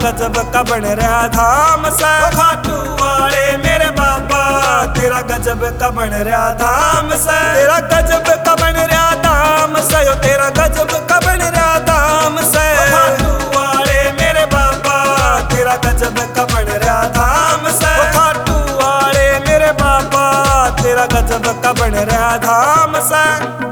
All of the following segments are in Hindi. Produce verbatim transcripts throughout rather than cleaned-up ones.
गजब का बन रहा धाम से। खाटू वाले मेरे बाबा तेरा गजब का बन रहा धाम से। तेरा गजब का बन रहा धाम से, यो तेरा गजब का बन रहा धाम से। खाटू वाले मेरे बाबा तेरा गजब का बन रहा धाम से। खाटू वाले मेरे बाबा तेरा गजब का बन रहा धाम से।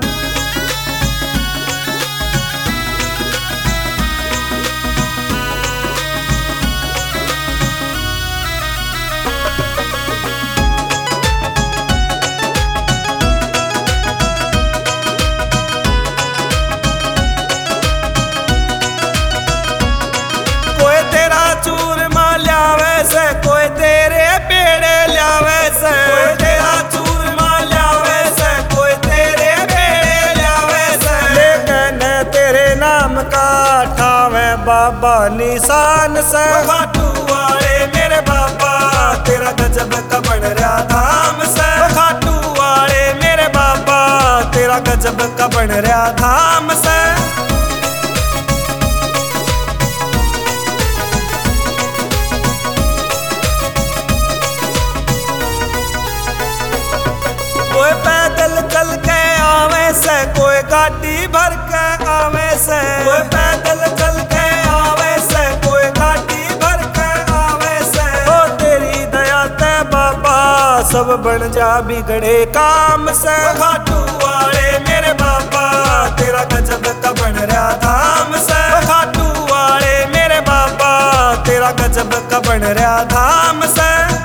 चूरमा ल्यावे से कोई तेरे पेड़े ल्यावे से। कोई तेरा चूरमा ल्यावे से कोई तेरे पेड़े ल्यावे से। लेकिन तेरे नाम का ठावे बाबा निशान से। खाटू वाले मेरे बाबा तेरा गजब का बन रहा धाम से। खाटू वाले मेरे बाबा तेरा गजब का बन रहा धाम से। कोई पैदल चल के आवे से कोई गाड़ी भर के आवे से। कोई पैदल चल के आवे से कोई गाड़ी भर के आवे से। ओ तेरी दया ते बाबा सब बन जा बिगड़े काम से। खाटू वाले मेरे बाबा तेरा गजब का बन रहा धाम से। खाटू वाले मेरे बाबा तेरा गजब का बन रहा धाम से।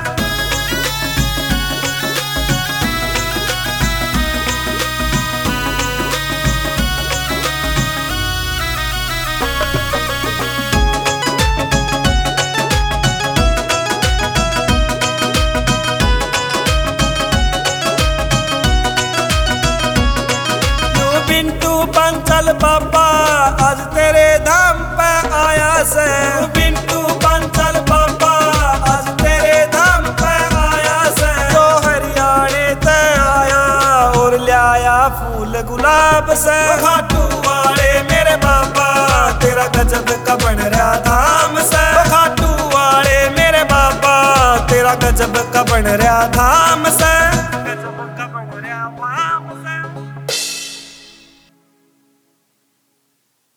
पिंटू पंचल बाबा आज तेरे धाम पे आया से। पिंटू पंचल बाबा आज तेरे धाम पे आया से। तो हरियाणे ते आया और लाया फूल गुलाब से। खाटू वाले मेरे बाबा तेरा गजब का बन रहा धाम से। खाटू वाले मेरे बाबा तेरा गजब का बन रहा धाम